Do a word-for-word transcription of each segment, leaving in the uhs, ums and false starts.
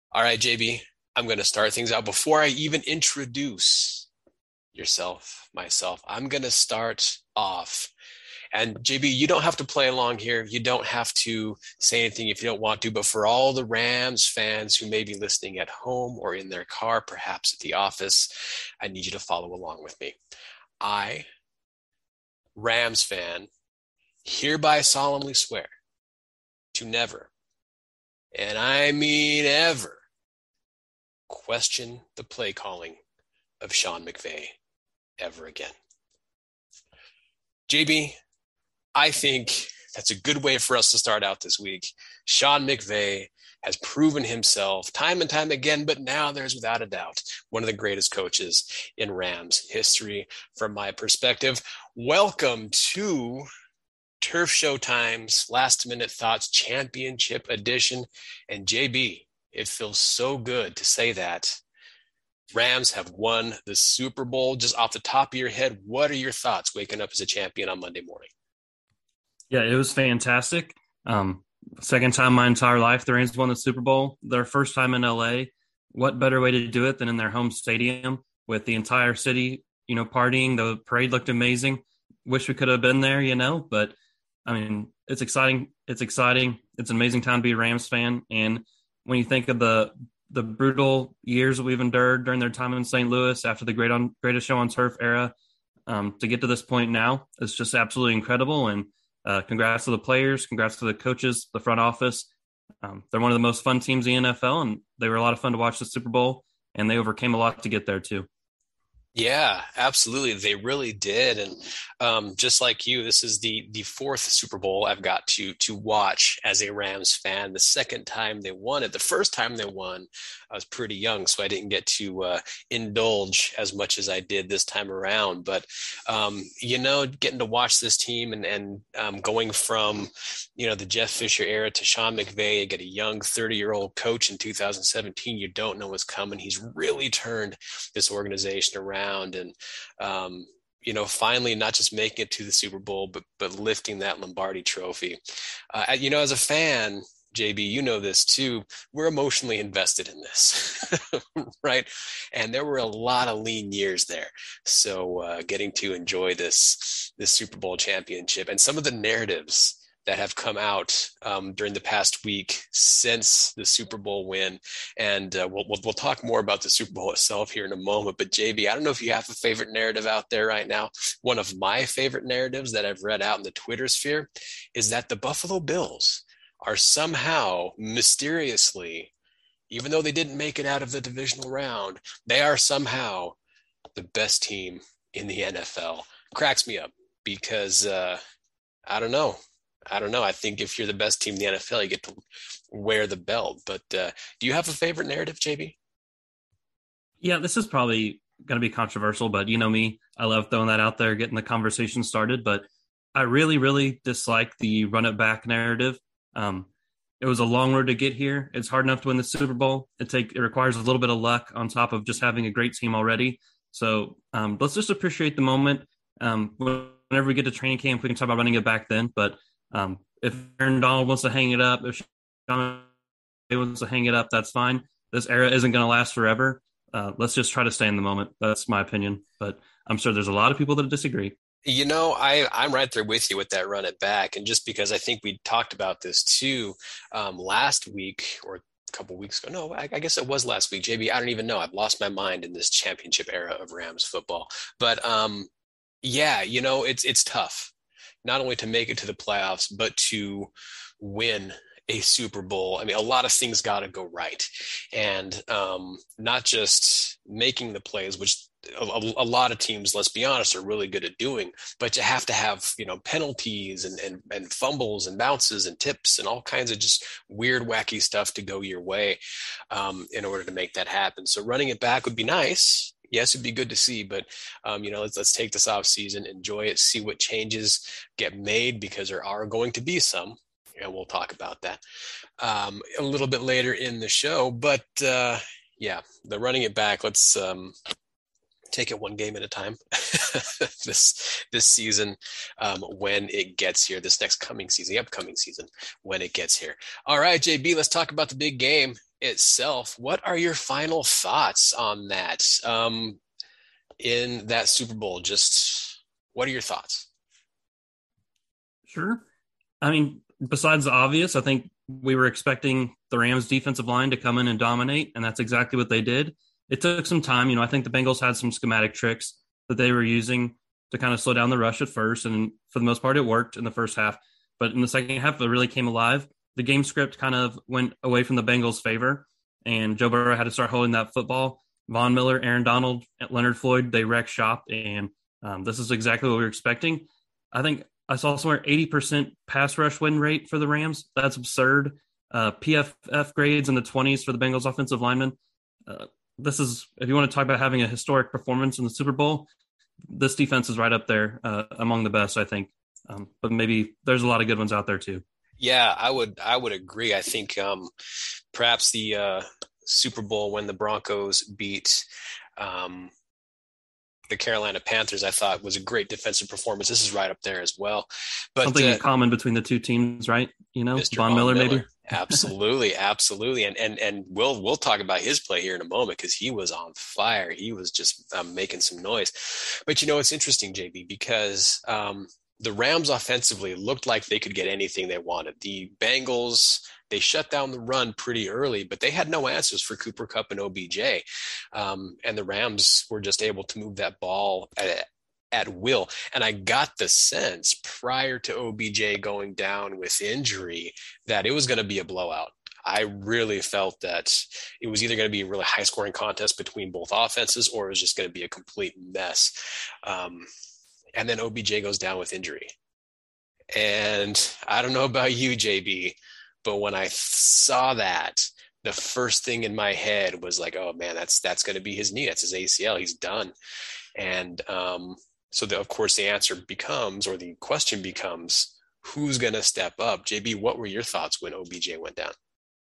All right, J B, I'm going to start things out. Before I even introduce yourself, myself, I'm going to start off. And J B, you don't have to play along here. You don't have to say anything if you don't want to. But for all the Rams fans who may be listening at home or in their car, perhaps at the office, I need you to follow along with me. I, Rams fan, hereby solemnly swear to never, and I mean ever, question the play calling of Sean McVay ever again. J B, I think that's a good way for us to start out this week. Sean McVay has proven himself time and time again, but now there's without a doubt one of the greatest coaches in Rams history from my perspective. Welcome to Turf Show Times Last Minute Thoughts Championship Edition. And J B, it feels so good to say that. Rams have won the Super Bowl. Just off the top of your head, what are your thoughts waking up as a champion on Monday morning? Yeah, it was fantastic. Um, second time in my entire life the Rams won the Super Bowl. Their first time in L A. What better way to do it than in their home stadium with the entire city, you know, partying. The parade looked amazing. Wish we could have been there, you know, but I mean, it's exciting. It's exciting. It's an amazing time to be a Rams fan. And when you think of the the brutal years that we've endured during their time in Saint Louis after the great on greatest show on turf era, um, to get to this point now, it's just absolutely incredible. And uh, congrats to the players, congrats to the coaches, the front office. Um, they're one of the most fun teams in the N F L, and they were a lot of fun to watch the Super Bowl, and they overcame a lot to get there too. Yeah, absolutely. They really did. And um, just like you, this is the the fourth Super Bowl I've got to to watch as a Rams fan. The second time they won it. The first time they won, I was pretty young, so I didn't get to uh, indulge as much as I did this time around. But um, you know, getting to watch this team and and um, going from you know the Jeff Fisher era to Sean McVay, get a young thirty-year-old coach in two thousand seventeen. You don't know what's coming. He's really turned this organization around. And um, you know, finally, not just making it to the Super Bowl, but but lifting that Lombardi Trophy. Uh, you know, as a fan, J B, you know this too. We're emotionally invested in this, right? And there were a lot of lean years there. So uh, getting to enjoy this this Super Bowl championship and some of the narratives that have come out um, during the past week since the Super Bowl win. And uh, we'll, we'll, we'll talk more about the Super Bowl itself here in a moment. But J B, I don't know if you have a favorite narrative out there right now. One of my favorite narratives that I've read out in the Twitter sphere is that the Buffalo Bills are somehow mysteriously, even though they didn't make it out of the divisional round, they are somehow the best team in the N F L. Cracks me up because uh, I don't know. I don't know. I think if you're the best team in the N F L, you get to wear the belt. But uh, do you have a favorite narrative, J B? Yeah, this is probably going to be controversial, but you know me, I love throwing that out there, getting the conversation started. But I really, really dislike the run it back narrative. Um, it was a long road to get here. It's hard enough to win the Super Bowl. It take it requires a little bit of luck on top of just having a great team already. So um, let's just appreciate the moment. Um, whenever we get to training camp, we can talk about running it back then. But Um, if Aaron Donald wants to hang it up, if Sean wants to hang it up, that's fine. This era isn't going to last forever. Uh, let's just try to stay in the moment. That's my opinion. But I'm sure there's a lot of people that disagree. You know, I, I'm right there with you with that run it back. And just because I think we talked about this too um, last week or a couple weeks ago. No, I, I guess it was last week. J B, I don't even know. I've lost my mind in this championship era of Rams football. But um, yeah, you know, it's it's tough not only to make it to the playoffs, but to win a Super Bowl. I mean, a lot of things got to go right. And um, not just making the plays, which a, a, lot of teams, let's be honest, are really good at doing, but you have to have, you know, penalties and, and, and fumbles and bounces and tips and all kinds of just weird, wacky stuff to go your way um, in order to make that happen. So running it back would be nice. Yes, it'd be good to see, but um, you know, let's let's take this off season, enjoy it, see what changes get made because there are going to be some, and we'll talk about that um, a little bit later in the show. But uh, yeah, the running it back. Let's um, take it one game at a time. this this season, um, when it gets here, this next coming season, the upcoming season, when it gets here. All right, J B, let's talk about the big game. itself, what are your final thoughts on that? Um, in that Super Bowl, just what are your thoughts? Sure. I mean, besides the obvious, I think we were expecting the Rams defensive line to come in and dominate, and that's exactly what they did. It took some time. You know, I think the Bengals had some schematic tricks that they were using to kind of slow down the rush at first, and for the most part, it worked in the first half. But in the second half, it really came alive. The game script kind of went away from the Bengals' favor, and Joe Burrow had to start holding that football. Von Miller, Aaron Donald, Leonard Floyd, they wrecked shop, and um, this is exactly what we were expecting. I think I saw somewhere eighty percent pass rush win rate for the Rams. That's absurd. Uh, P F F grades in the twenties for the Bengals offensive linemen. Uh, this is, if you want to talk about having a historic performance in the Super Bowl, this defense is right up there uh, among the best, I think. Um, but maybe there's a lot of good ones out there too. Yeah, I would I would agree. I think um, perhaps the uh, Super Bowl when the Broncos beat um, the Carolina Panthers, I thought was a great defensive performance. This is right up there as well. But something uh, in common between the two teams, right? You know, Mister Von, Von Miller, Miller, maybe. absolutely, absolutely, and and and we'll we'll talk about his play here in a moment because he was on fire. He was just um, making some noise. But you know, it's interesting, J B, because um, the Rams offensively looked like they could get anything they wanted. The Bengals, they shut down the run pretty early, but they had no answers for Cooper Kupp and O B J. Um, and the Rams were just able to move that ball at, at will. And I got the sense prior to O B J going down with injury that it was going to be a blowout. I really felt that it was either going to be a really high scoring contest between both offenses, or it was just going to be a complete mess. Um, and then O B J goes down with injury. And I don't know about you, J B, but when I saw that, the first thing in my head was like, oh man, that's, that's going to be his knee. That's his A C L. He's done. And um, so the, of course the answer becomes, or the question becomes, who's going to step up? J B, what were your thoughts when O B J went down?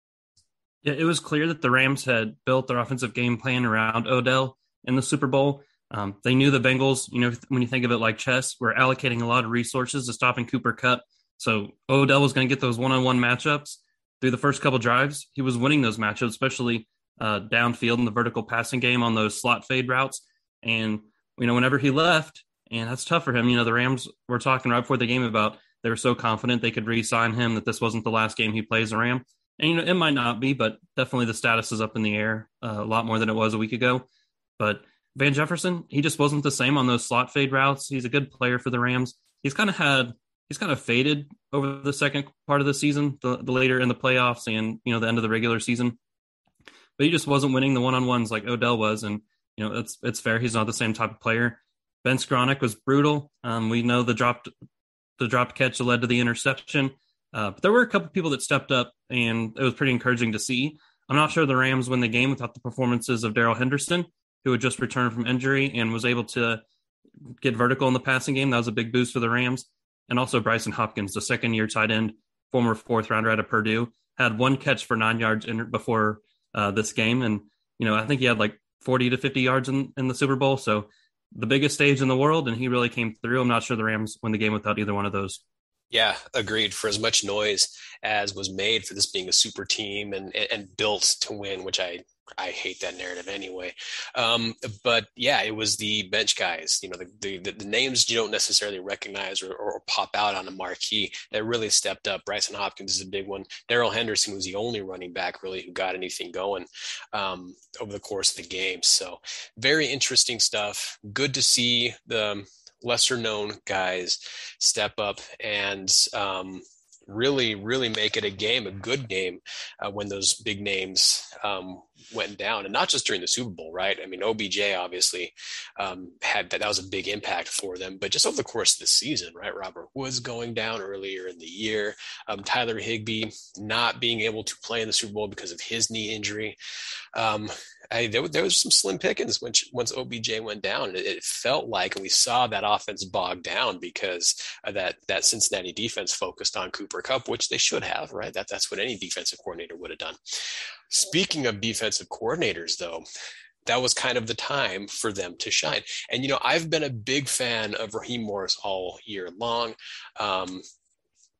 Yeah, it was clear that the Rams had built their offensive game plan around Odell in the Super Bowl. Um, they knew the Bengals, you know, when you think of it like chess, were allocating a lot of resources to stopping Cooper Kupp. So Odell was going to get those one-on-one matchups through the first couple drives. He was winning those matchups, especially uh, downfield in the vertical passing game on those slot fade routes. And, you know, whenever he left, and that's tough for him, you know, the Rams were talking right before the game about they were so confident they could re-sign him, that this wasn't the last game he plays a Ram. And, you know, it might not be, but definitely the status is up in the air uh, a lot more than it was a week ago. But Van Jefferson, he just wasn't the same on those slot fade routes. He's a good player for the Rams. He's kind of had, he's kind of faded over the second part of the season, the, the later in the playoffs and, you know, the end of the regular season. But he just wasn't winning the one-on-ones like Odell was. And, you know, it's, it's fair. He's not the same type of player. Ben Skowronek was brutal. Um, we know the dropped, the dropped catch that led to the interception. Uh, but there were a couple people that stepped up, and it was pretty encouraging to see. I'm not sure the Rams win the game without the performances of Darrell Henderson, who had just returned from injury and was able to get vertical in the passing game. That was a big boost for the Rams. And also Bryson Hopkins, the second-year tight end, former fourth-rounder out of Purdue, had one catch for nine yards in, before uh, this game. And, you know, I think he had like forty to fifty yards in, in the Super Bowl. So the biggest stage in the world, and he really came through. I'm not sure the Rams win the game without either one of those. Yeah, agreed. For as much noise as was made for this being a super team and and built to win, which I I hate that narrative anyway. Um, but yeah, it was the bench guys, you know, the the, the names you don't necessarily recognize or, or pop out on a marquee that really stepped up. Bryson Hopkins is a big one. Darrell Henderson was the only running back really who got anything going um, over the course of the game. So very interesting stuff. Good to see the lesser known guys step up and um, really, really make it a game, a good game uh, when those big names um, went down, and not just during the Super Bowl, right? I mean, O B J obviously um, had that, that was a big impact for them, but just over the course of the season, right? Robert Woods going down earlier in the year, um, Tyler Higbee not being able to play in the Super Bowl because of his knee injury. Um, I, there, there was some slim pickings when, once O B J went down. It, it felt like, and we saw that offense bog down because of that that Cincinnati defense focused on Cooper Kupp, which they should have, right? That that's what any defensive coordinator would have done. Speaking of defensive coordinators, though, that was kind of the time for them to shine. And you know, I've been a big fan of Raheem Morris all year long. Um,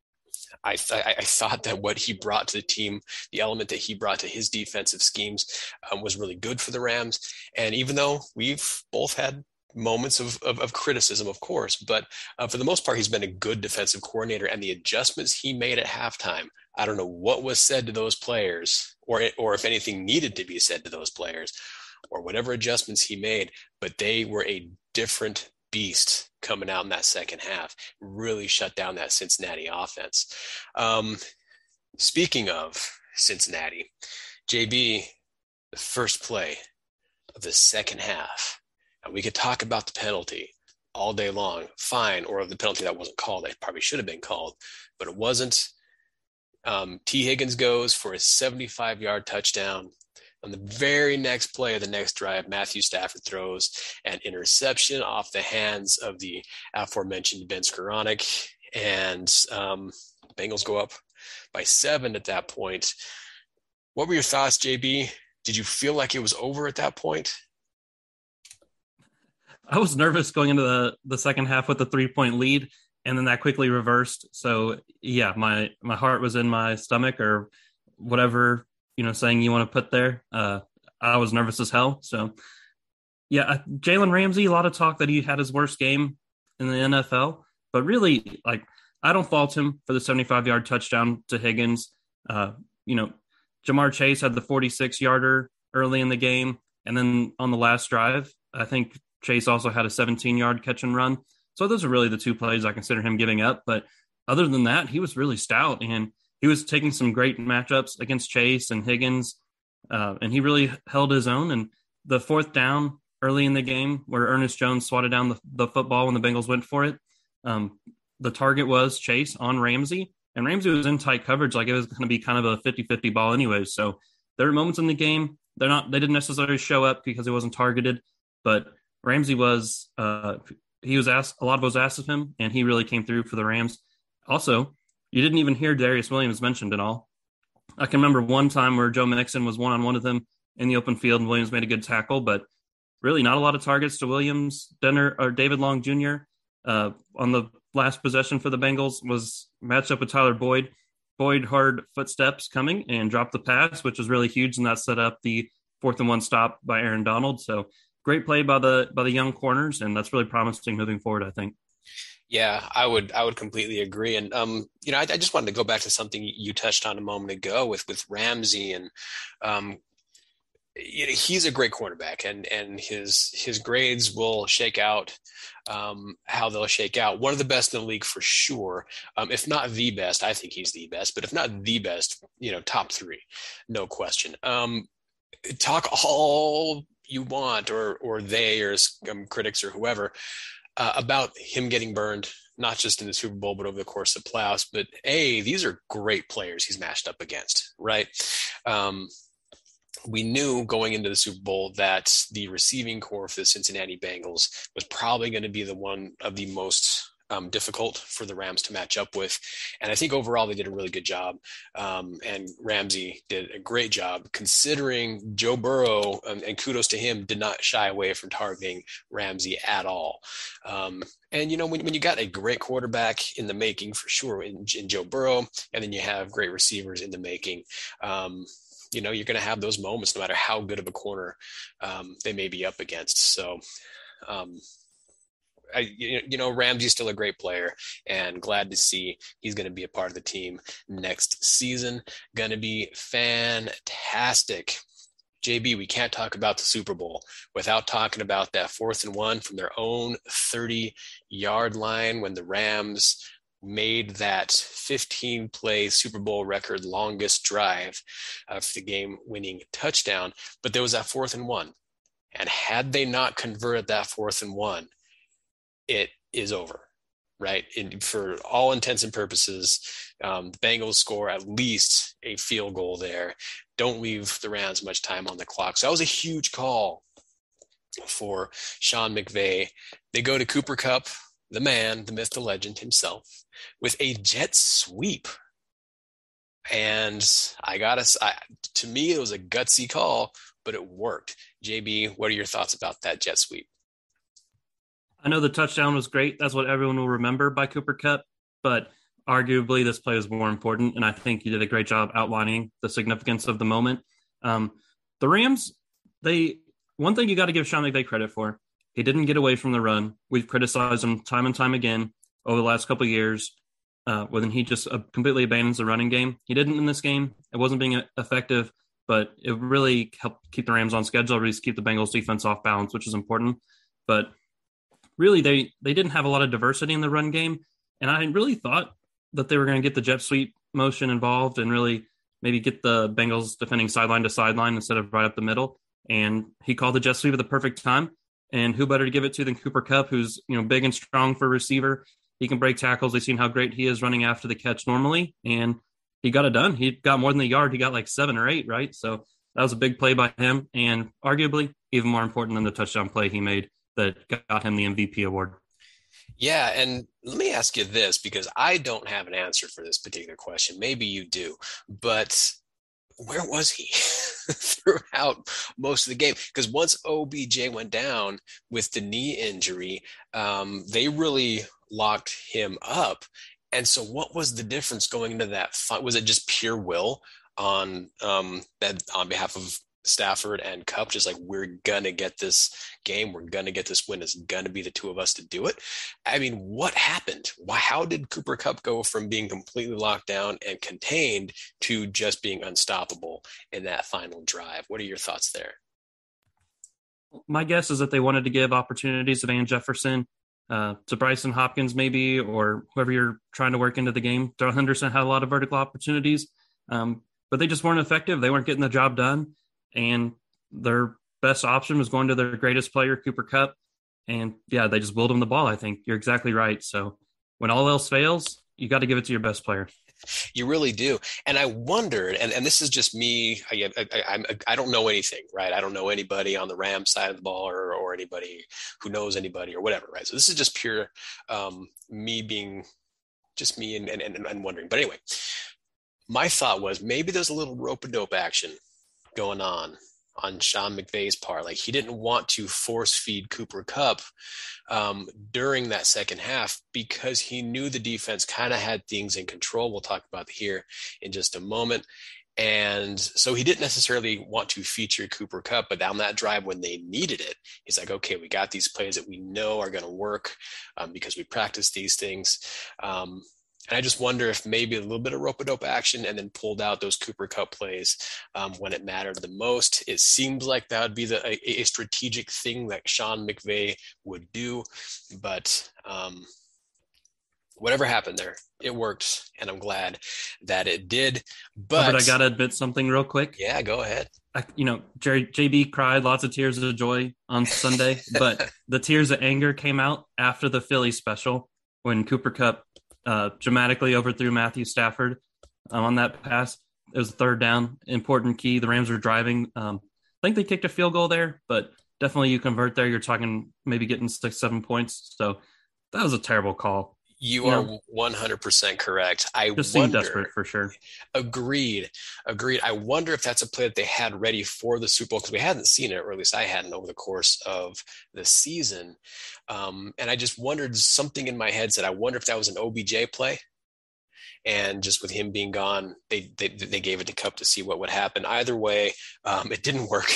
I, th- I thought that what he brought to the team, the element that he brought to his defensive schemes, um, was really good for the Rams. And even though we've both had moments of, of, of criticism, of course, but uh, for the most part, he's been a good defensive coordinator. And the adjustments he made at halftime, I don't know what was said to those players, or or if anything needed to be said to those players, or whatever adjustments he made, but they were a different beast coming out in that second half. Really shut down that Cincinnati offense. Um, speaking of Cincinnati, J B, the first play of the second half, and we could talk about the penalty all day long, fine, or the penalty that wasn't called. That probably should have been called, but it wasn't. Um, T. Higgins goes for a seventy-five-yard touchdown. On the very next play of the next drive, Matthew Stafford throws an interception off the hands of the aforementioned Ben Skoranek, and um, Bengals go up by seven at that point. What were your thoughts, J B? Did you feel like it was over at that point? I was nervous going into the, the second half with the three-point lead, and then that quickly reversed. So, yeah, my, my heart was in my stomach, or whatever, you know, saying you want to put there. Uh, I was nervous as hell. So, yeah, Jalen Ramsey, a lot of talk that he had his worst game in the N F L. But really, like, I don't fault him for the seventy-five-yard touchdown to Higgins. Uh, you know, Jamar Chase had the forty-six-yarder early in the game. And then on the last drive, I think Chase also had a seventeen-yard catch and run. So those are really the two plays I consider him giving up. But other than that, he was really stout, and he was taking some great matchups against Chase and Higgins, uh, and he really held his own. And the fourth down early in the game where Ernest Jones swatted down the, the football when the Bengals went for it, um, the target was Chase on Ramsey, and Ramsey was in tight coverage. Like, it was going to be kind of a fifty-fifty ball anyways. So there were moments in the game. They're not, they didn't necessarily show up because it wasn't targeted, but Ramsey was, uh, he was asked, a lot was asked of him, and he really came through for the Rams. Also, you didn't even hear Darius Williams mentioned at all. I can remember one time where Joe Mixon was one-on-one with him in the open field, and Williams made a good tackle, but really not a lot of targets to Williams. Denner, or David Long Junior Uh, on the last possession for the Bengals was matched up with Tyler Boyd. Boyd heard footsteps coming and dropped the pass, which was really huge, and that set up the fourth and one stop by Aaron Donald. So great play by the by the young corners, and that's really promising moving forward, I think. Yeah, I would I would completely agree. And um, you know, I, I just wanted to go back to something you touched on a moment ago with with Ramsey, and um, you know, he's a great quarterback, and and his his grades will shake out um, how they'll shake out. One of the best in the league for sure, um, if not the best. I think he's the best, but if not the best, you know, top three, no question. Um, talk all you want, or or they, or um, critics, or whoever, Uh, about him getting burned, not just in the Super Bowl, but over the course of playoffs. But A, these are great players he's matched up against, right? Um, we knew going into the Super Bowl that the receiving core for the Cincinnati Bengals was probably going to be the one of the most um, difficult for the Rams to match up with. And I think overall they did a really good job. Um, and Ramsey did a great job, considering Joe Burrow, um, and kudos to him, did not shy away from targeting Ramsey at all. Um, and, you know, when, when you got a great quarterback in the making, for sure, in, in Joe Burrow, and then you have great receivers in the making, um, you know, you're going to have those moments no matter how good of a corner um, they may be up against. So, um, I, you know, Ramsey's still a great player, and glad to see he's going to be a part of the team next season. Going to be fantastic. J B, we can't talk about the Super Bowl without talking about that fourth and one from their own thirty-yard line when the Rams made that fifteen-play Super Bowl record longest drive uh, for the game-winning touchdown. But there was that fourth and one. And had they not converted that fourth and one, it is over, right? And for all intents and purposes, um, the Bengals score at least a field goal there. Don't leave the Rams much time on the clock. So that was a huge call for Sean McVay. They go to Cooper Kupp, the man, the myth, the legend himself, with a jet sweep. And I got to, to me, it was a gutsy call, but it worked. J B, what are your thoughts about that jet sweep? I know the touchdown was great. That's what everyone will remember by Cooper Kupp. But arguably this play was more important, and I think you did a great job outlining the significance of the moment. Um, the Rams, they one thing you got to give Sean McVay credit for, he didn't get away from the run. We've criticized him time and time again over the last couple of years uh, when he just uh, completely abandons the running game. He didn't in this game. It wasn't being effective, but it really helped keep the Rams on schedule, or at least keep the Bengals defense off balance, which is important. But really, they, they didn't have a lot of diversity in the run game, and I really thought that they were going to get the jet sweep motion involved and really maybe get the Bengals defending sideline to sideline instead of right up the middle. And he called the jet sweep at the perfect time. And who better to give it to than Cooper Kupp, who's, you know, big and strong for a receiver. He can break tackles. We've seen how great he is running after the catch normally. And he got it done. He got more than the yard. He got like seven or eight, right? So that was a big play by him. And arguably even more important than the touchdown play he made that got him the M V P award. Yeah, and let me ask you this, because I don't have an answer for this particular question. Maybe you do, but where was he throughout most of the game? Because once O B J went down with the knee injury, um, they really locked him up. And so what was the difference going into that fight? Was it just pure will on um, that on behalf of Stafford and Kupp, just like, we're gonna get this game, we're gonna get this win, it's gonna be the two of us to do it? I mean, what happened? Why, how did Cooper Kupp go from being completely locked down and contained to just being unstoppable in that final drive? What are your thoughts there? My guess is that they wanted to give opportunities to Van Jefferson, uh, to Bryson Hopkins maybe, or whoever you're trying to work into the game. Darrell Henderson had a lot of vertical opportunities, um, but they just weren't effective. They weren't getting the job done. And their best option was going to their greatest player, Cooper Kupp. And yeah, they just willed him the ball. I think you're exactly right. So when all else fails, you got to give it to your best player. You really do. And I wondered, and, and this is just me, I, I, I, I don't know anything, right? I don't know anybody on the Rams side of the ball, or, or anybody who knows anybody or whatever, right? So this is just pure um, me being just me and, and, and wondering. But anyway, my thought was maybe there's a little rope-a-dope action going on on Sean McVay's part. Like, he didn't want to force feed Cooper Kupp um, during that second half, because he knew the defense kind of had things in control. We'll talk about here in just a moment. And so he didn't necessarily want to feature Cooper Kupp, but down that drive when they needed it, he's like, okay, we got these plays that we know are going to work um, because we practice these things. Um, And I just wonder if maybe a little bit of rope-a-dope action and then pulled out those Cooper Kupp plays um, when it mattered the most. It seems like that would be the, a, a strategic thing that Sean McVay would do. But um, whatever happened there, it worked, and I'm glad that it did. But, but I got to admit something real quick. Yeah, go ahead. I, you know, Jerry, J B cried lots of tears of joy on Sunday, but the tears of anger came out after the Philly special when Cooper Kupp Uh, dramatically overthrew Matthew Stafford um, on that pass. It was a third down, important key. The Rams were driving. Um, I think they kicked a field goal there, but definitely you convert there, you're talking maybe getting six, seven points. So that was a terrible call. You, you are know, one hundred percent correct. I just wonder, seemed desperate for sure. Agreed. Agreed. I wonder if that's a play that they had ready for the Super Bowl, because we hadn't seen it, or at least I hadn't, over the course of the season. Um, and I just wondered, something in my head said, I wonder if that was an O B J play. And just with him being gone, they they, they gave it to Kupp to see what would happen. Either way, um, it didn't work.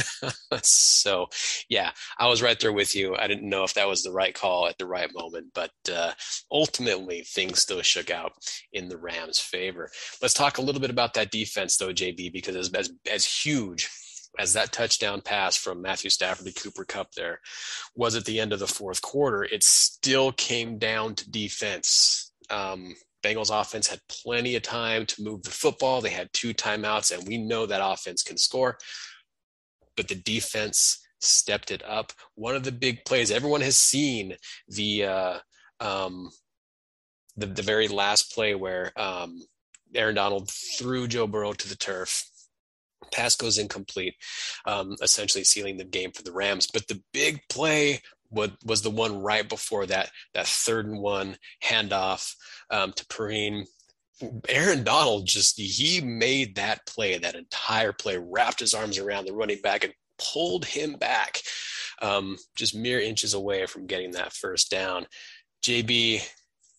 So, yeah, I was right there with you. I didn't know if that was the right call at the right moment, but uh, ultimately things still shook out in the Rams' favor. Let's talk a little bit about that defense, though, J B, because as as, as huge as that touchdown pass from Matthew Stafford to Cooper Kupp there was at the end of the fourth quarter, it still came down to defense. Um, Bengals offense had plenty of time to move the football. They had two timeouts, and we know that offense can score, but the defense stepped it up. One of the big plays, everyone has seen the uh, um, the, the very last play where um, Aaron Donald threw Joe Burrow to the turf. Pass goes incomplete, um, essentially sealing the game for the Rams. But the big play was, was the one right before that, that third and one handoff um, to Perine. Aaron Donald just, he made that play, that entire play, wrapped his arms around the running back and pulled him back um, just mere inches away from getting that first down. J B,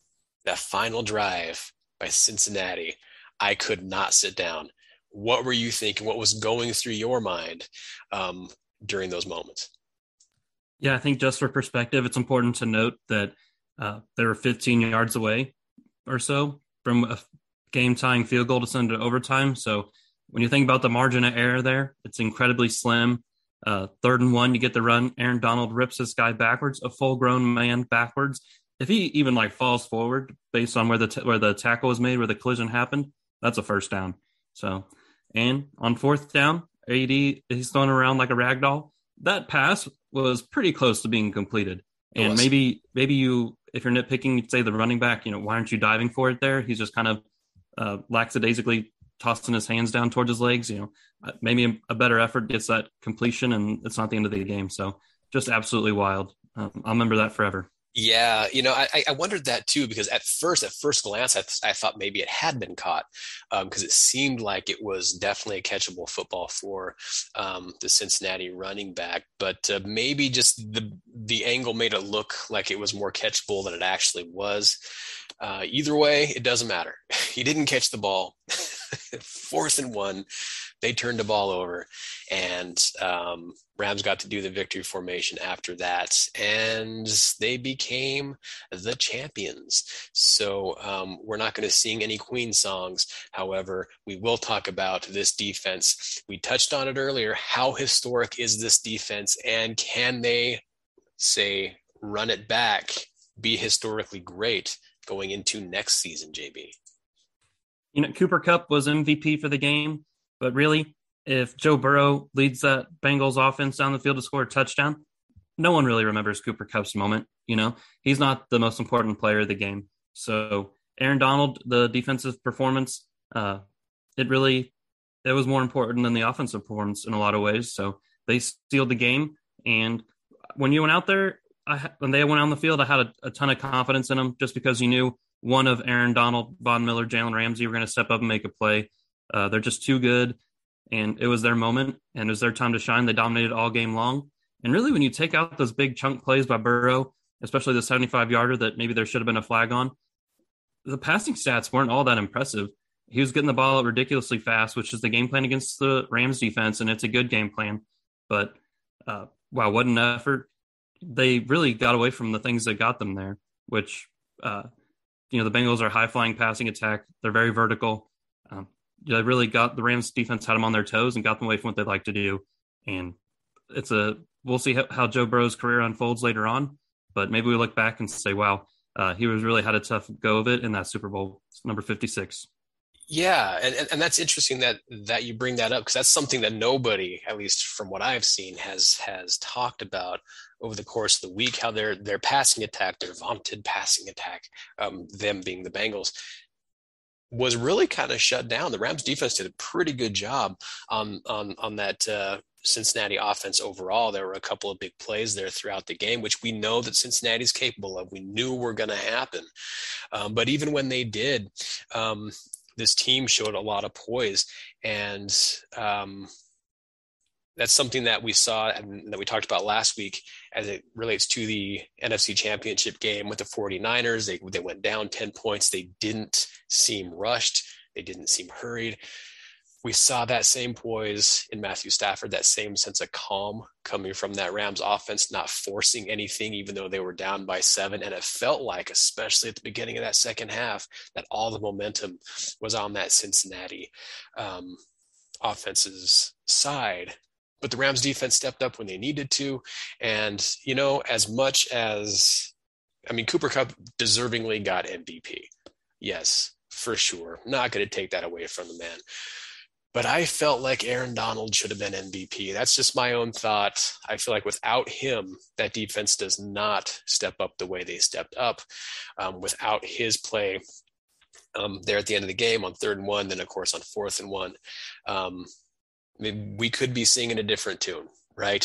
that final drive by Cincinnati, I could not sit down. What were you thinking? What was going through your mind um, during those moments? Yeah, I think just for perspective, it's important to note that uh, they were fifteen yards away or so from a game tying field goal to send it to overtime. So when you think about the margin of error there, it's incredibly slim. Uh, third and one, you get the run. Aaron Donald rips this guy backwards, a full grown man backwards. If he even like falls forward based on where the t- where the tackle was made, where the collision happened, that's a first down. So, and on fourth down, A D he's thrown around like a rag doll. That pass was pretty close to being completed. And maybe maybe you, if you're nitpicking, you'd say the running back, you know, why aren't you diving for it there? He's just kind of uh, lackadaisically tossing his hands down towards his legs. You know, maybe a better effort gets that completion, and it's not the end of the game. So just absolutely wild. Um, I'll remember that forever. Yeah, you know, I, I wondered that too, because at first, at first glance, I, th- I thought maybe it had been caught, because um, it seemed like it was definitely a catchable football for um, the Cincinnati running back. But uh, maybe just the the angle made it look like it was more catchable than it actually was. Uh, either way, it doesn't matter. He didn't catch the ball. Fourth and one, they turned the ball over, and um, Rams got to do the victory formation after that, and they became the champions. So um, we're not going to sing any Queen songs. However, we will talk about this defense. We touched on it earlier. How historic is this defense, and can they, say, run it back, be historically great going into next season, J B? You know, Cooper Kupp was M V P for the game, but really, if Joe Burrow leads that Bengals offense down the field to score a touchdown, no one really remembers Cooper Kupp's moment. You know, he's not the most important player of the game. So Aaron Donald, the defensive performance, uh, it really, it was more important than the offensive performance in a lot of ways. So they sealed the game. And when you went out there, I, when they went on the field, I had a, a ton of confidence in them, just because you knew one of Aaron Donald, Von Miller, Jalen Ramsey were going to step up and make a play. Uh, they're just too good. And it was their moment, and it was their time to shine. They dominated all game long. And really, when you take out those big chunk plays by Burrow, especially the seventy-five yarder that maybe there should have been a flag on, the passing stats weren't all that impressive. He was getting the ball out ridiculously fast, which is the game plan against the Rams defense, and it's a good game plan. But uh, wow, what an effort. They really got away from the things that got them there, which, uh, you know, the Bengals are high-flying passing attack. They're very vertical. Um, they really got the Rams defense, had them on their toes and got them away from what they like to do. And it's a, we'll see how, how Joe Burrow's career unfolds later on, but maybe we look back and say, wow, uh, he was really had a tough go of it in that Super Bowl. It's number fifty-six. Yeah, and, and that's interesting that that you bring that up, because that's something that nobody, at least from what I've seen, has has talked about over the course of the week. How their their passing attack, their vaunted passing attack, um, them being the Bengals, was really kind of shut down. The Rams defense did a pretty good job on on on that uh, Cincinnati offense overall. There were a couple of big plays there throughout the game, which we know that Cincinnati's capable of. We knew were going to happen, um, but even when they did. Um, this team showed a lot of poise, and um, that's something that we saw and that we talked about last week as it relates to the N F C Championship game with the 49ers. They, they went down ten points. They didn't seem rushed. They didn't seem hurried. We saw that same poise in Matthew Stafford, that same sense of calm coming from that Rams offense, not forcing anything, even though they were down by seven. And it felt like, especially at the beginning of that second half, that all the momentum was on that Cincinnati um, offense's side. But the Rams defense stepped up when they needed to. And, you know, as much as, I mean, Cooper Kupp deservingly got M V P. Yes, for sure. Not going to take that away from the man. But I felt like Aaron Donald should have been M V P. That's just my own thought. I feel like without him, that defense does not step up the way they stepped up. Um, without his play um, there at the end of the game on third and one, then, of course, on fourth and one, um, we could be singing a different tune, right?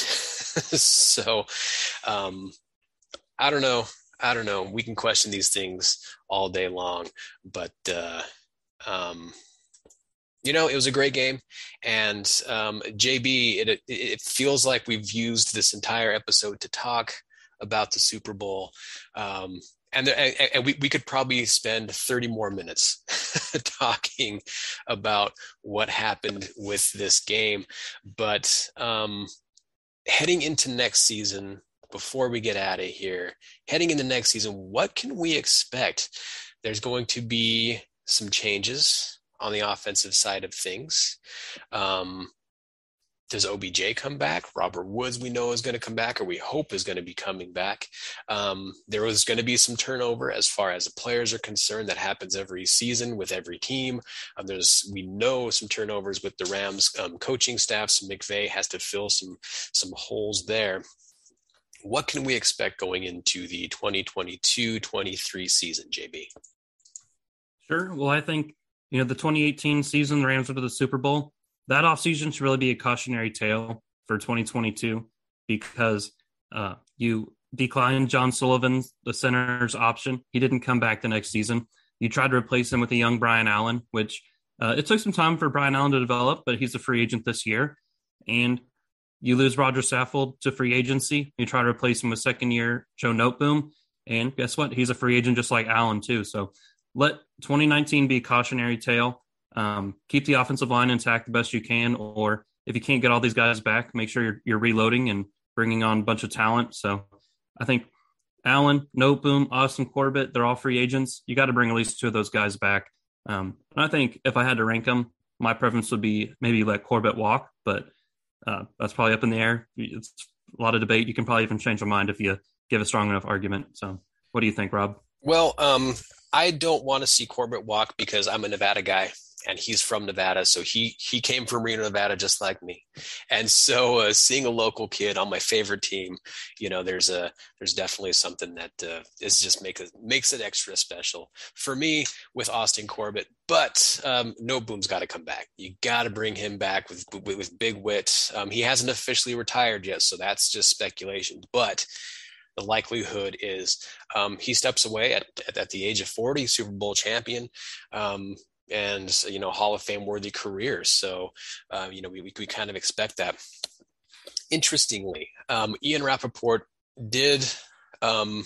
so um, I don't know. I don't know. We can question these things all day long, but uh, um, you know, it was a great game. And um, J B, it, it feels like we've used this entire episode to talk about the Super Bowl. Um, And, there, and, and we, we could probably spend thirty more minutes talking about what happened with this game. But um, heading into next season, before we get out of here, heading into next season, what can we expect? There's going to be some changes on the offensive side of things. Um, does O B J come back? Robert Woods, we know, is going to come back, or we hope is going to be coming back. Um, there was going to be some turnover as far as the players are concerned. That happens every season with every team. Um, there's, we know, some turnovers with the Rams um, coaching staff. So McVay has to fill some some holes there. What can we expect going into the twenty twenty-two twenty-three season, J B? Sure. Well, I think, you know, the twenty eighteen season, the Rams went to the Super Bowl. That offseason should really be a cautionary tale for twenty twenty-two because uh, you declined John Sullivan, the center's option. He didn't come back the next season. You tried to replace him with a young Brian Allen, which uh, it took some time for Brian Allen to develop, but he's a free agent this year. And you lose Roger Saffold to free agency. You try to replace him with second-year Joe Noteboom. And guess what? He's a free agent just like Allen, too. So let twenty nineteen be a cautionary tale. Um, keep the offensive line intact the best you can, or if you can't get all these guys back, make sure you're, you're reloading and bringing on a bunch of talent. So I think Allen, Noteboom, Austin Corbett, they're all free agents. You got to bring at least two of those guys back. Um, and I think if I had to rank them, my preference would be maybe let Corbett walk, but uh, that's probably up in the air. It's a lot of debate. You can probably even change your mind if you give a strong enough argument. So what do you think, Rob? Well, um, I don't want to see Corbett walk because I'm a Nevada guy. And he's from Nevada, so he he came from Reno, Nevada, just like me. And so, uh, seeing a local kid on my favorite team, you know, there's a there's definitely something that uh, is just make it makes it extra special for me with Austin Corbett. But um, Noteboom's got to come back. You got to bring him back with with, with big wit. Um, he hasn't officially retired yet, so that's just speculation. But the likelihood is um, he steps away at, at at the age of forty, Super Bowl champion. Um, and, you know, Hall of Fame worthy careers. So, uh, you know, we, we, we kind of expect that. Interestingly, um, Ian Rappaport did, um,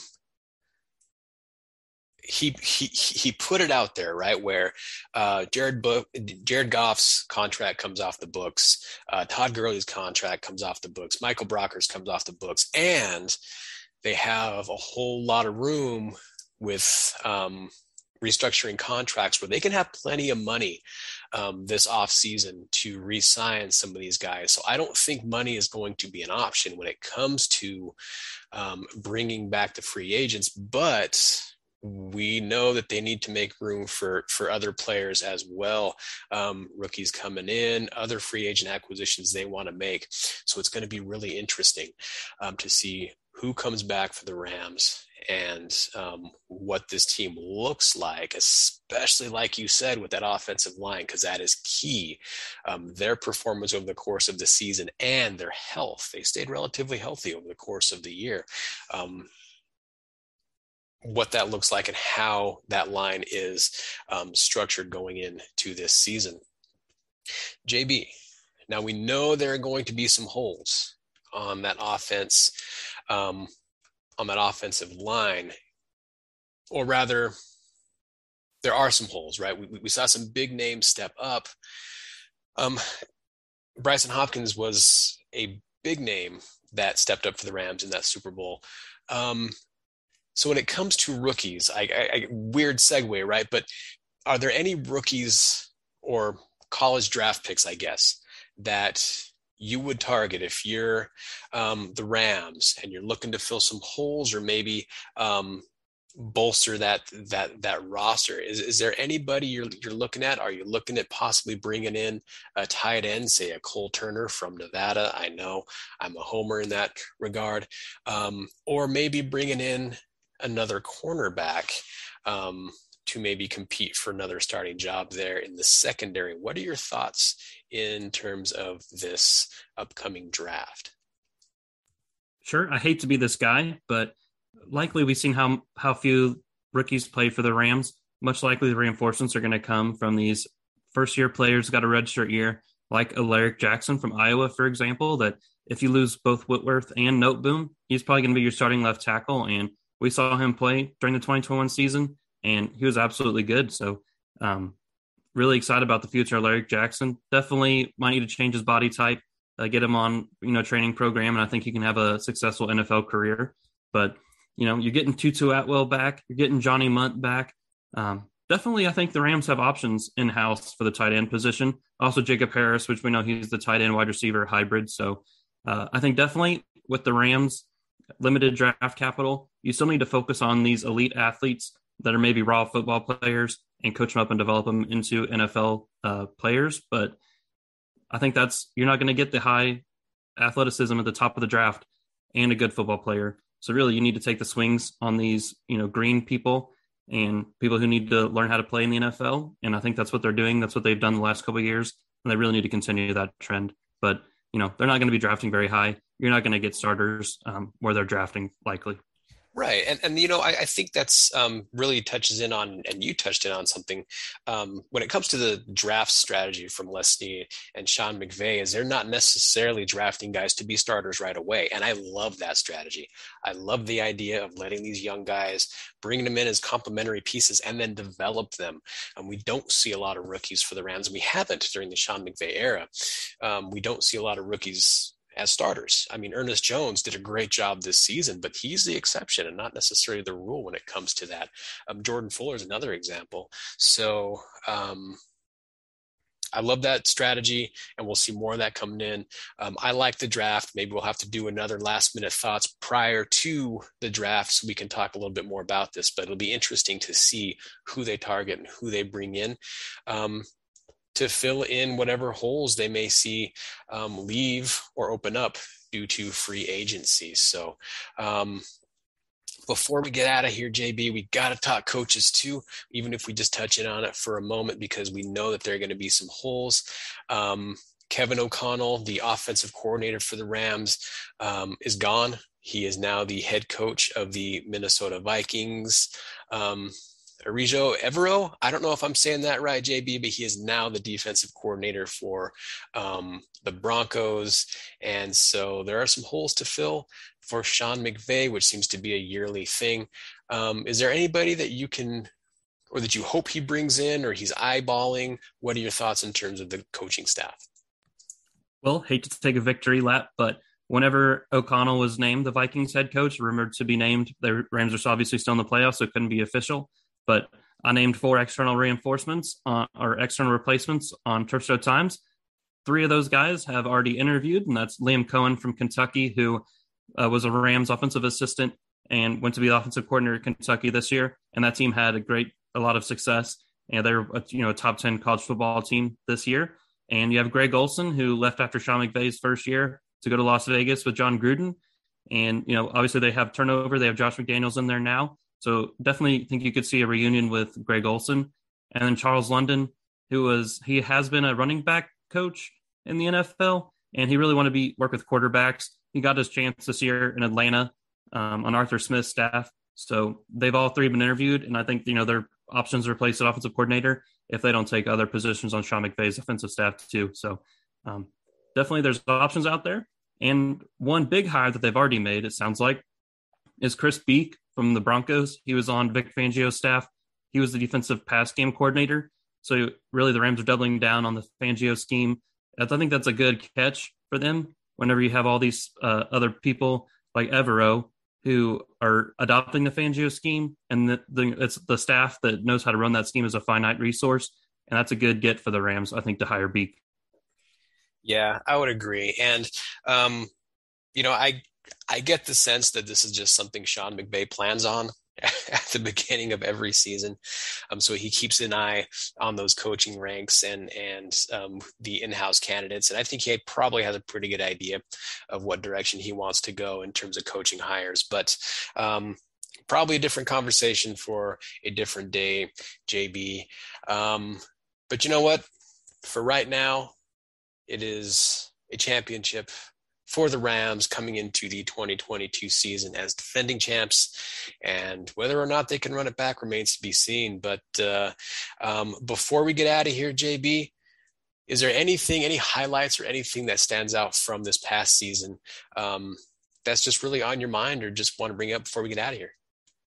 he, he, he put it out there, right, where uh, Jared, Bo- Jared Goff's contract comes off the books, uh, Todd Gurley's contract comes off the books, Michael Brockers comes off the books, and they have a whole lot of room with um, – restructuring contracts where they can have plenty of money um, this off season to re-sign some of these guys. So I don't think money is going to be an option when it comes to um, bringing back the free agents, but we know that they need to make room for, for other players as well. Um, rookies coming in, other free agent acquisitions they want to make. So it's going to be really interesting um, to see who comes back for the Rams and um, what this team looks like, especially like you said with that offensive line, because that is key. Um, their performance over the course of the season and their health. They stayed relatively healthy over the course of the year. Um, what that looks like and how that line is um, structured going into this season. J B, now we know there are going to be some holes on that offense, um, on that offensive line, or rather, there are some holes, right? We, we saw some big names step up. Um, Bryson Hopkins was a big name that stepped up for the Rams in that Super Bowl. Um, so when it comes to rookies, I, I, I weird segue, right? But are there any rookies or college draft picks, I guess, that you would target if you're um, the Rams and you're looking to fill some holes or maybe um, bolster that that that roster? Is is there anybody you're you're looking at? Are you looking at possibly bringing in a tight end, say a Cole Turner from Nevada? I know I'm a homer in that regard. Um, or maybe bringing in another cornerback um, to maybe compete for another starting job there in the secondary. What are your thoughts in terms of this upcoming draft? Sure. I hate to be this guy, but likely we've seen how how few rookies play for the Rams. Much likely the reinforcements are going to come from these first-year players who got a redshirt year, like Alaric Jackson from Iowa, for example, that if you lose both Whitworth and Noteboom, he's probably going to be your starting left tackle. And We saw him play during the twenty twenty-one season, and he was absolutely good. So, um, really excited about the future of Larry Jackson. Definitely might need to change his body type, uh, get him on, you know, training program, and I think he can have a successful N F L career. But, you know, you're getting Tutu Atwell back, you're getting Johnny Munt back. Um, definitely, I think the Rams have options in-house for the tight end position. Also, Jacob Harris, which we know he's the tight end wide receiver hybrid. So uh, I think definitely with the Rams, limited draft capital, you still need to focus on these elite athletes that are maybe raw football players and coach them up and develop them into N F L uh, players. But I think that's, you're not going to get the high athleticism at the top of the draft and a good football player. So really you need to take the swings on these, you know, green people and people who need to learn how to play in the N F L. And I think that's what they're doing. That's what they've done the last couple of years. And they really need to continue that trend. But, you know, they're not going to be drafting very high. You're not going to get starters um, where they're drafting likely. Right. And, and you know, I, I think that's um, really touches in on, and you touched in on something, um, when it comes to the draft strategy from Les Snead and Sean McVay, is they're not necessarily drafting guys to be starters right away. And I love that strategy. I love the idea of letting these young guys, bringing them in as complementary pieces and then develop them. And we don't see a lot of rookies for the Rams. We haven't during the Sean McVay era. Um, we don't see a lot of rookies as starters. I mean, Ernest Jones did a great job this season, but he's the exception and not necessarily the rule when it comes to that. Um, Jordan Fuller is another example. So um, I love that strategy, and we'll see more of that coming in. Um, I like the draft. Maybe we'll have to do another last minute thoughts prior to the draft so we can talk a little bit more about this, but it'll be interesting to see who they target and who they bring in. Um, to fill in whatever holes they may see um, leave or open up due to free agency. So um, before we get out of here, J B, we got to talk coaches too, even if we just touch in on it for a moment, because we know that there are going to be some holes. Um, Kevin O'Connell, the offensive coordinator for the Rams, um, is gone. He is now the head coach of the Minnesota Vikings. Um, Arijo Evero, I don't know if I'm saying that right, J B, but he is now the defensive coordinator for um, the Broncos. And so there are some holes to fill for Sean McVay, which seems to be a yearly thing. Um, is there anybody that you can, or that you hope he brings in, or he's eyeballing? What are your thoughts in terms of the coaching staff? Well, hate to take a victory lap, but whenever O'Connell was named the Vikings head coach, rumored to be named, the Rams are obviously still in the playoffs, so it couldn't be official. But I named four external reinforcements uh, or external replacements on Turf Show Times. Three of those guys have already interviewed, and that's Liam Cohen from Kentucky, who uh, was a Rams offensive assistant and went to be the offensive coordinator at Kentucky this year. And that team had a great, a lot of success. And they're a, you know, a top ten college football team this year. And you have Greg Olson, who left after Sean McVay's first year to go to Las Vegas with John Gruden. And, you know, obviously they have turnover. They have Josh McDaniels in there now. So definitely think you could see a reunion with Greg Olson. And then Charles London, who was, he has been a running back coach in the N F L, and he really wanted to be work with quarterbacks. He got his chance this year in Atlanta um, on Arthur Smith's staff. So they've all three been interviewed, and I think, you know, their options to replace an offensive coordinator if they don't take other positions on Sean McVay's offensive staff too. So um, definitely there's options out there. And one big hire that they've already made, it sounds like, is Chris Beek from the Broncos. He was on Vic Fangio's staff. He was the defensive pass game coordinator. So really the Rams are doubling down on the Fangio scheme. I think that's a good catch for them whenever you have all these uh, other people like Evero who are adopting the Fangio scheme. And the, the, it's the staff that knows how to run that scheme is a finite resource. And that's a good get for the Rams, I think, to hire Beek. Yeah, I would agree. And, um, you know, I, I get the sense that this is just something Sean McVay plans on at the beginning of every season. Um, so he keeps an eye on those coaching ranks and, and um, the in-house candidates. And I think he probably has a pretty good idea of what direction he wants to go in terms of coaching hires. But um, probably a different conversation for a different day, J B. Um, but you know what? For right now, it is a championship for the Rams coming into the twenty twenty-two season as defending champs, and whether or not they can run it back remains to be seen. But uh, um, before we get out of here, J B, is there anything, any highlights or anything that stands out from this past season um, that's just really on your mind or just want to bring up before we get out of here?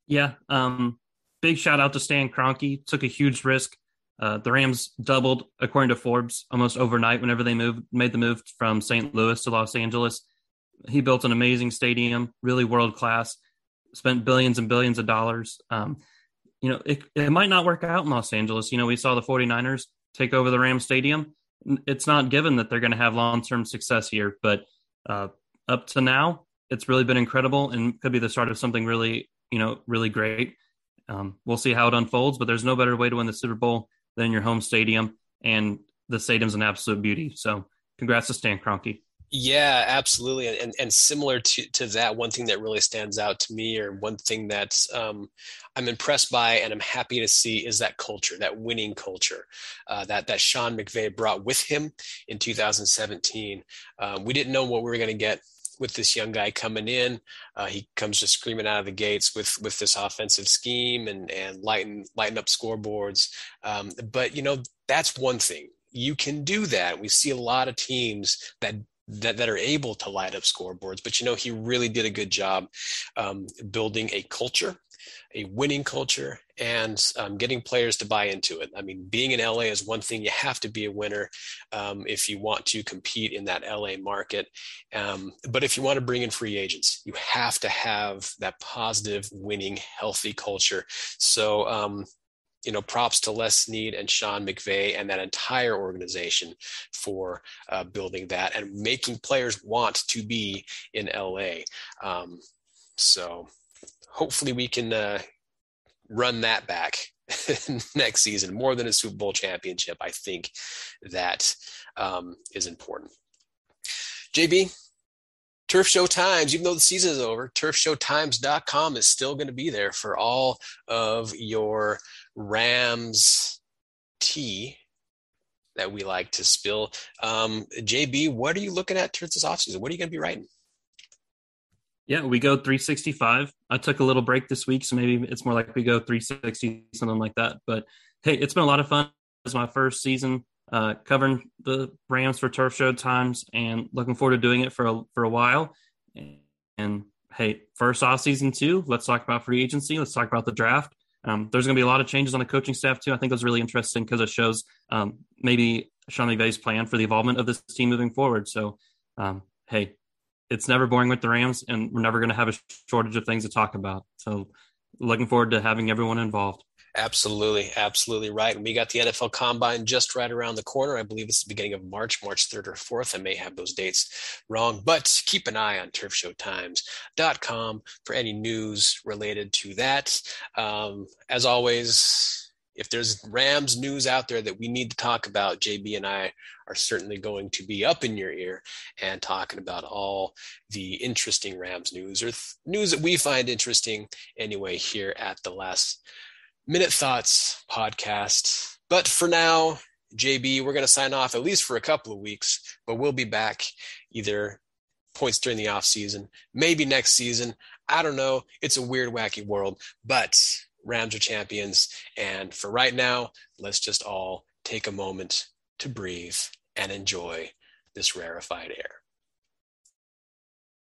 Yeah. Um, big shout out to Stan Kroenke. Took a huge risk. Uh, the Rams doubled, according to Forbes, almost overnight whenever they moved made the move from Saint Louis to Los Angeles. He built an amazing stadium, really world class. Spent billions and billions of dollars. Um, you know, it, it might not work out in Los Angeles. You know, we saw the 49ers take over the Rams Stadium. It's not given that they're going to have long term success here, but uh, up to now, it's really been incredible and could be the start of something really, you know, really great. Um, we'll see how it unfolds, but there's no better way to win the Super Bowl than your home stadium, and the stadium's an absolute beauty. So, congrats to Stan Kroenke. Yeah, absolutely. And, and similar to, to that, one thing that really stands out to me, or one thing that's um, I'm impressed by and I'm happy to see, is that culture, that winning culture uh, that, that Sean McVay brought with him in two thousand seventeen. Um, we didn't know what we were going to get with this young guy coming in. Uh, he comes just screaming out of the gates with, with this offensive scheme and, and lighten, lighten up scoreboards. Um, but, you know, that's one thing. You can do that. We see a lot of teams that that, that are able to light up scoreboards. But, you know, he really did a good job um, building a culture, a winning culture, and um, getting players to buy into it. I mean, being in L A is one thing. You have to be a winner um, if you want to compete in that L A market. Um, but if you want to bring in free agents, you have to have that positive, winning, healthy culture. So, um, you know, props to Les Snead and Sean McVay and that entire organization for uh, building that and making players want to be in L A. Um, so hopefully we can uh, run that back next season, more than a Super Bowl championship. I think that um, is important. J B, Turf Show Times, even though the season is over, turf show times dot com is still going to be there for all of your Rams tea that we like to spill. Um, J B, what are you looking at towards this offseason? What are you going to be writing? Yeah, we go three sixty-five. I took a little break this week, so maybe it's more like we go three sixty, something like that. But hey, it's been a lot of fun. It's my first season uh, covering the Rams for Turf Show Times, and looking forward to doing it for a, for a while. And, and hey, first off season two, let's talk about free agency. Let's talk about the draft. Um, there's going to be a lot of changes on the coaching staff too. I think it was really interesting because it shows um, maybe Sean McVay's plan for the involvement of this team moving forward. So, um, hey, it's never boring with the Rams, and we're never going to have a shortage of things to talk about. So looking forward to having everyone involved. Absolutely. Absolutely right. We got the N F L Combine just right around the corner. I believe it's the beginning of March, March third or fourth. I may have those dates wrong, but keep an eye on turf show times dot com for any news related to that. Um, as always, if there's Rams news out there that we need to talk about, J B and I are certainly going to be up in your ear and talking about all the interesting Rams news, or th- news that we find interesting anyway here at the Last Minute Thoughts podcast. But for now, J B, we're going to sign off at least for a couple of weeks, but we'll be back either points during the off season, maybe next season. I don't know. It's a weird, wacky world, but Rams are champions. And for right now, let's just all take a moment to breathe and enjoy this rarefied air.